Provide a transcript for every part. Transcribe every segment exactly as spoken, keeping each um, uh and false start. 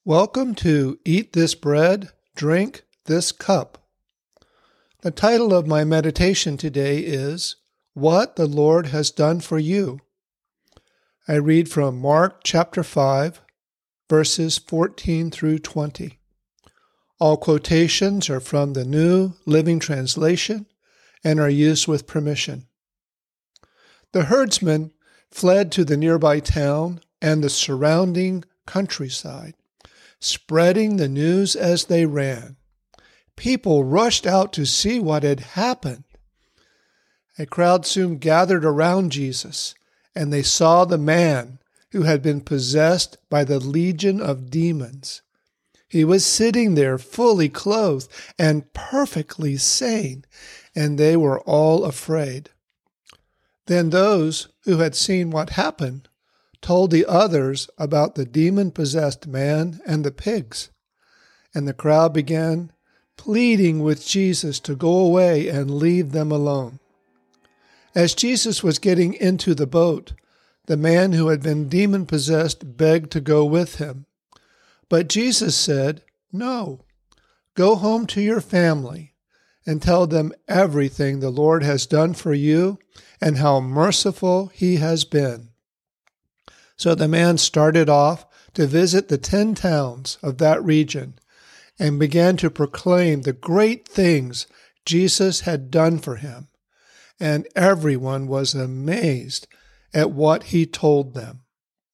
Welcome to Eat This Bread, Drink This Cup. The title of my meditation today is What the Lord Has Done for You. I read from Mark chapter five, verses fourteen through twenty. All quotations are from the New Living Translation and are used with permission. The herdsmen fled to the nearby town and the surrounding countryside, spreading the news as they ran. People rushed out to see what had happened. A crowd soon gathered around Jesus, and they saw the man who had been possessed by the legion of demons. He was sitting there fully clothed and perfectly sane, and they were all afraid. Then those who had seen what happened told the others about the demon-possessed man and the pigs, and the crowd began pleading with Jesus to go away and leave them alone. As Jesus was getting into the boat, the man who had been demon-possessed begged to go with him. But Jesus said, "No, go home to your family and tell them everything the Lord has done for you and how merciful He has been." So the man started off to visit the ten towns of that region and began to proclaim the great things Jesus had done for him, and everyone was amazed at what he told them.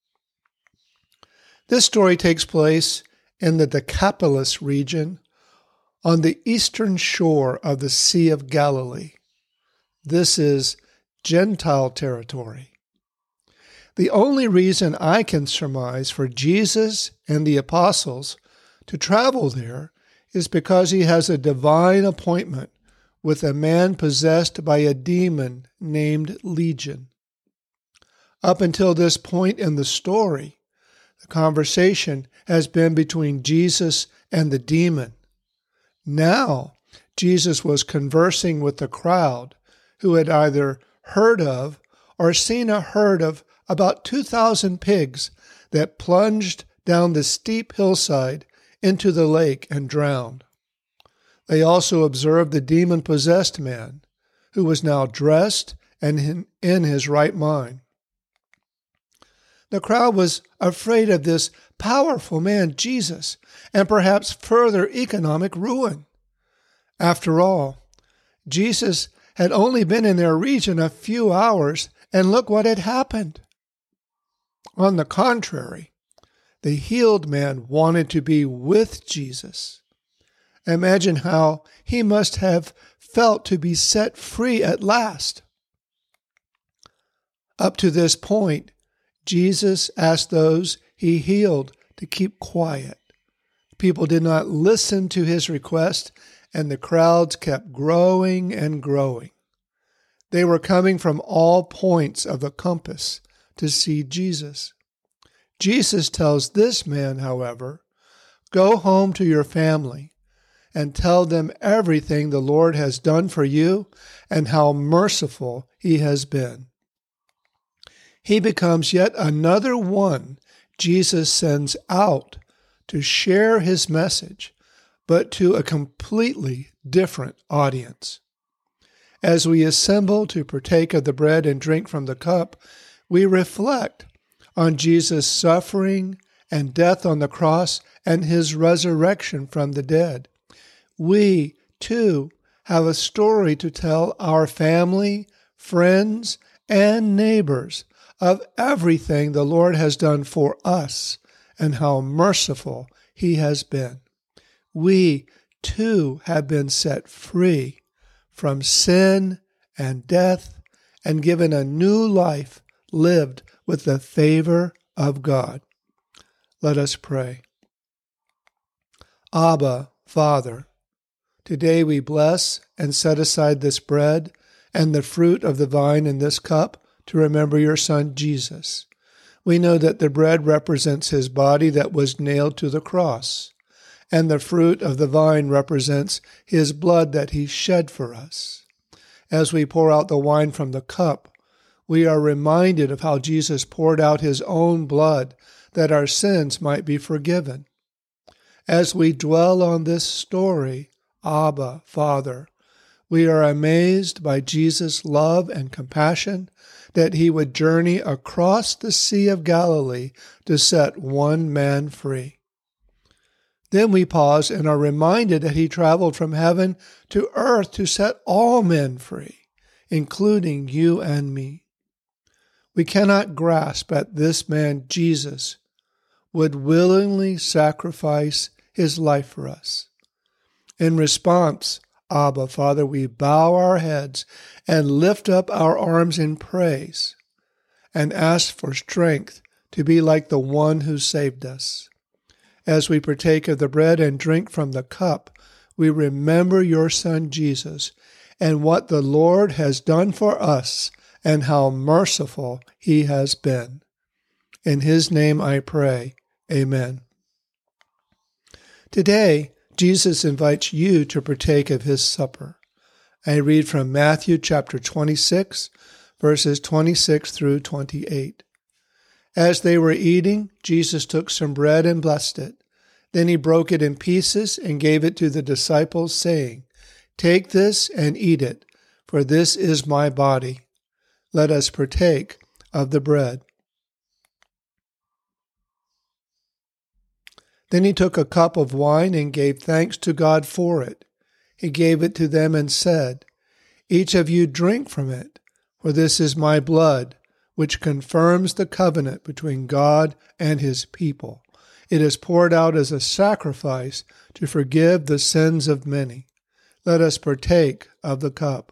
This story takes place in the Decapolis region on the eastern shore of the Sea of Galilee. This is Gentile territory. The only reason I can surmise for Jesus and the apostles to travel there is because he has a divine appointment with a man possessed by a demon named Legion. Up until this point in the story, the conversation has been between Jesus and the demon. Now, Jesus was conversing with the crowd who had either heard of or seen a herd of about two thousand pigs that plunged down the steep hillside into the lake and drowned. They also observed the demon-possessed man, who was now dressed and in his right mind. The crowd was afraid of this powerful man, Jesus, and perhaps further economic ruin. After all, Jesus had only been in their region a few hours, and look what had happened. On the contrary, the healed man wanted to be with Jesus. Imagine how he must have felt to be set free at last. Up to this point, Jesus asked those he healed to keep quiet. People did not listen to his request, and the crowds kept growing and growing. They were coming from all points of the compass to see Jesus. Jesus tells this man, however, "Go home to your family and tell them everything the Lord has done for you and how merciful He has been." He becomes yet another one Jesus sends out to share His message, but to a completely different audience. As we assemble to partake of the bread and drink from the cup, we reflect on Jesus' suffering and death on the cross and His resurrection from the dead. We, too, have a story to tell our family, friends, and neighbors of everything the Lord has done for us and how merciful He has been. We, too, have been set free from sin and death and given a new life lived with the favor of God. Let us pray. Abba, Father, today we bless and set aside this bread and the fruit of the vine in this cup to remember your Son, Jesus. We know that the bread represents His body that was nailed to the cross, and the fruit of the vine represents His blood that He shed for us. As we pour out the wine from the cup, we are reminded of how Jesus poured out His own blood that our sins might be forgiven. As we dwell on this story, Abba, Father, we are amazed by Jesus' love and compassion that he would journey across the Sea of Galilee to set one man free. Then we pause and are reminded that he traveled from heaven to earth to set all men free, including you and me. We cannot grasp that this man, Jesus, would willingly sacrifice his life for us. In response, Abba, Father, we bow our heads and lift up our arms in praise and ask for strength to be like the one who saved us. As we partake of the bread and drink from the cup, we remember your Son Jesus and what the Lord has done for us and how merciful he has been. In his name I pray. Amen. Today, Jesus invites you to partake of his supper. I read from Matthew chapter twenty-six, verses twenty-six through twenty-eight. As they were eating, Jesus took some bread and blessed it. Then he broke it in pieces and gave it to the disciples, saying, "Take this and eat it, for this is my body. Let us partake of the bread." Then he took a cup of wine and gave thanks to God for it. He gave it to them and said, "Each of you drink from it, for this is my blood, which confirms the covenant between God and his people. It is poured out as a sacrifice to forgive the sins of many. Let us partake of the cup."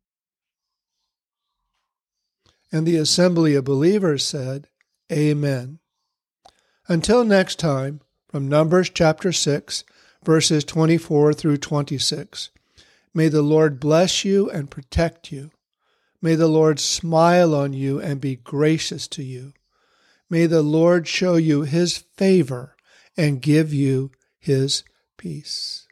And the assembly of believers said, "Amen." Until next time, from Numbers chapter six, verses twenty-four through twenty-six. May the Lord bless you and protect you. May the Lord smile on you and be gracious to you. May the Lord show you his favor and give you his peace.